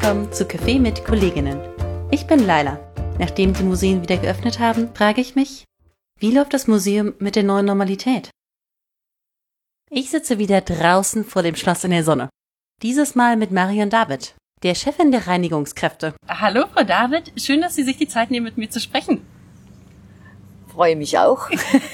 willkommen zu Café mit Kolleginnen. Ich bin Laila. Nachdem die Museen wieder geöffnet haben, frage ich mich, wie läuft das Museum mit der neuen Normalität? Ich sitze wieder draußen vor dem Schloss in der Sonne. Dieses Mal mit Marion David, der Chefin der Reinigungskräfte. Hallo, Frau David. Schön, dass Sie sich die Zeit nehmen, mit mir zu sprechen. Freue mich auch.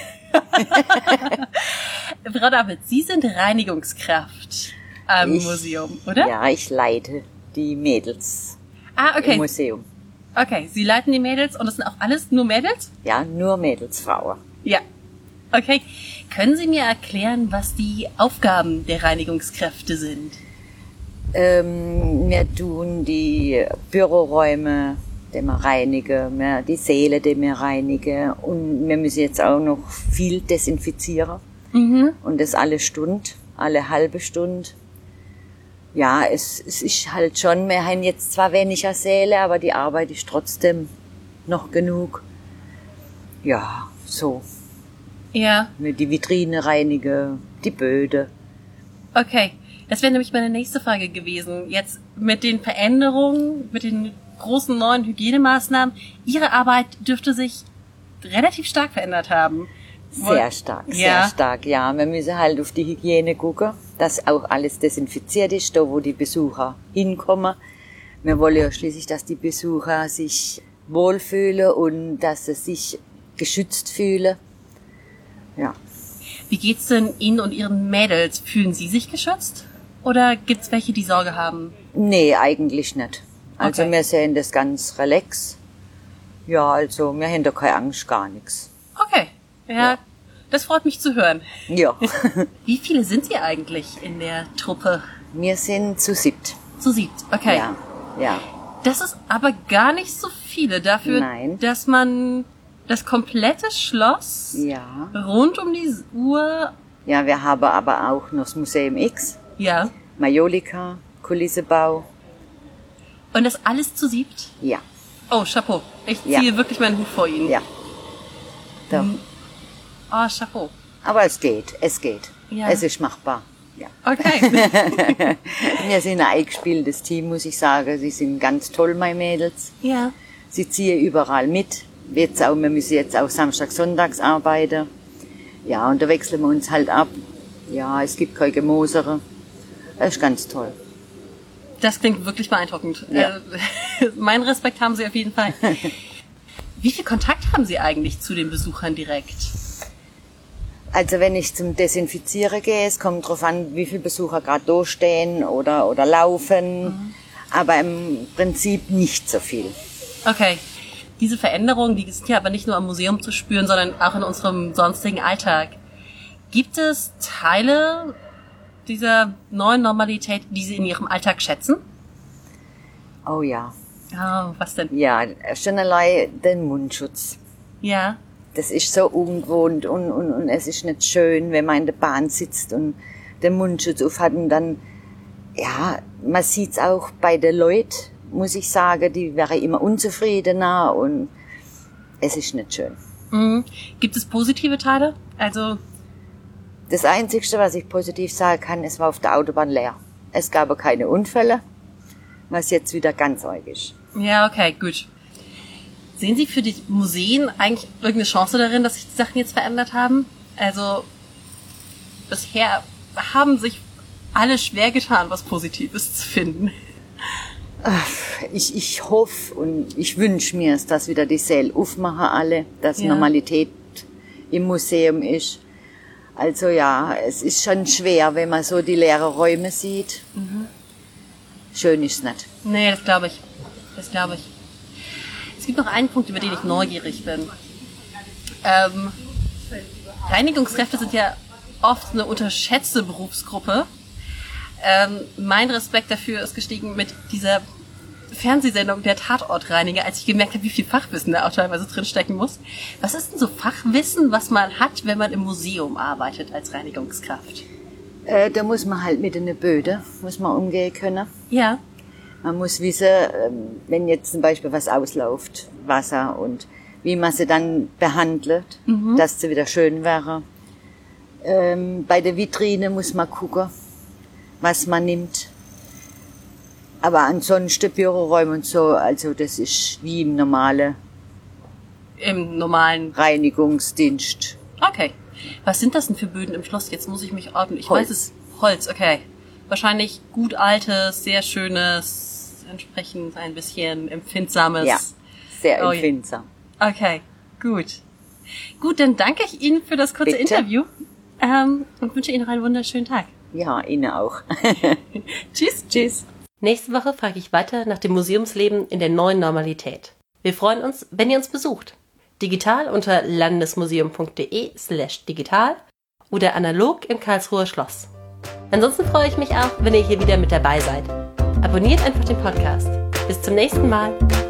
Frau David, Sie sind Reinigungskraft am Museum, oder? Ja, ich leite die Mädels okay. im Museum. Okay, Sie leiten die Mädels und das sind auch alles nur Mädels? Ja, nur Mädelsfrauen. Ja. Okay. Können Sie mir erklären, was die Aufgaben der Reinigungskräfte sind? Wir tun die Büroräume, die wir reinigen, die Säle, die wir reinigen und wir müssen jetzt auch noch viel desinfizieren. Und das alle Stunde, alle halbe Stunde. Ja, es ist halt schon, wir haben jetzt zwar weniger Säle, aber die Arbeit ist trotzdem noch genug. Ja, so. Ja. Die Vitrine reinigen, die Böden. Okay, das wäre nämlich meine nächste Frage gewesen. Jetzt mit den Veränderungen, mit den großen neuen Hygienemaßnahmen, Ihre Arbeit dürfte sich relativ stark verändert haben. Sehr stark, ja. Wir müssen halt auf die Hygiene gucken, dass auch alles desinfiziert ist, da wo die Besucher hinkommen. Wir wollen ja schließlich, dass die Besucher sich wohlfühlen und dass sie sich geschützt fühlen. Ja. Wie geht's denn Ihnen und Ihren Mädels? Fühlen Sie sich geschützt? Oder gibt's welche, die Sorge haben? Nee, eigentlich nicht. Also Okay. wir sehen das ganz relax. Ja, also wir haben da keine Angst, gar nichts. Okay, ja. Das freut mich zu hören. Ja. Wie viele sind Sie eigentlich in der Truppe? Wir sind zu 7. Zu 7, okay. Ja. Das ist aber gar nicht so viele dafür, Nein. dass man das komplette Schloss Ja. rund um die Uhr, Ja, wir haben aber auch noch das Museum X, ja, Majolika, Kulissebau. und das alles zu 7? Ja. Oh, Chapeau. Ich Ja. ziehe wirklich meinen Hut vor Ihnen. Ja. Doch. Oh, Chapeau. Aber es geht. Ja. Es ist machbar. Ja. Okay. Wir sind ein eingespieltes Team, muss ich sagen. Sie sind ganz toll, meine Mädels. Ja. Sie ziehen überall mit. Wir müssen jetzt auch Samstag, Sonntags arbeiten. Ja, und da wechseln wir uns halt ab. Ja, es gibt keine Gemosere. Das ist ganz toll. Das klingt wirklich beeindruckend. Ja. Meinen Respekt haben Sie auf jeden Fall. Wie viel Kontakt haben Sie eigentlich zu den Besuchern direkt? Also wenn ich zum Desinfizieren gehe, es kommt drauf an, wie viele Besucher gerade da stehen oder laufen. Aber im Prinzip nicht so viel. Okay. Diese Veränderungen, die sind ja aber nicht nur am Museum zu spüren, sondern auch in unserem sonstigen Alltag. Gibt es Teile dieser neuen Normalität, die Sie in Ihrem Alltag schätzen? Oh ja. Oh, was denn? Ja, schon allein den Mundschutz. Ja. Das ist so ungewohnt und es ist nicht schön, wenn man in der Bahn sitzt und den Mundschutz aufhat und dann, ja, man sieht's auch bei den Leuten, muss ich sagen, die wären immer unzufriedener und es ist nicht schön. Mhm. Gibt es positive Teile? Also, Das Einzige, was ich positiv sagen kann, es war auf der Autobahn leer. Es gab keine Unfälle, was jetzt wieder ganz arg ist. ja, okay, gut. Sehen Sie für die Museen eigentlich irgendeine Chance darin, dass sich die Sachen jetzt verändert haben? Also, bisher haben sich alle schwer getan, was Positives zu finden. Ich hoffe und ich wünsche mir, dass wieder die Säle aufmachen alle, dass Ja. Normalität im Museum ist. Also ja, es ist schon schwer, wenn man so die leeren Räume sieht. Schön ist es nicht. Nee, das glaube ich. Es gibt noch einen Punkt, über den ich neugierig bin. Reinigungskräfte sind ja oft eine unterschätzte Berufsgruppe. Mein Respekt dafür ist gestiegen mit dieser Fernsehsendung Der Tatortreiniger, als ich gemerkt habe, wie viel Fachwissen da auch teilweise drinstecken muss. Was ist denn so Fachwissen, was man hat, wenn man im Museum arbeitet als Reinigungskraft? Da muss man halt mit den Böden muss man umgehen können. Ja. Man muss wissen, wenn jetzt zum Beispiel was ausläuft, Wasser, und wie man sie dann behandelt, dass sie wieder schön wäre. Bei der Vitrine muss man gucken, was man nimmt. Aber ansonsten Büroräume und so, also das ist wie im normalen Reinigungsdienst. Okay. Was sind das denn für Böden im Schloss? Jetzt muss ich mich ordnen. Ich Holz. weiß es. Holz, okay. Wahrscheinlich gut altes, sehr schönes, entsprechend ein bisschen empfindsames. Ja, sehr empfindsam. Okay, gut. Gut, dann danke ich Ihnen für das kurze Interview und wünsche Ihnen noch einen wunderschönen Tag. Ja, Ihnen auch. Tschüss. Tschüss. Nächste Woche frage ich weiter nach dem Museumsleben in der neuen Normalität. Wir freuen uns, wenn ihr uns besucht. Digital unter landesmuseum.de/digital oder analog im Karlsruher Schloss. Ansonsten freue ich mich auch, wenn ihr hier wieder mit dabei seid. Abonniert einfach den Podcast. Bis zum nächsten Mal.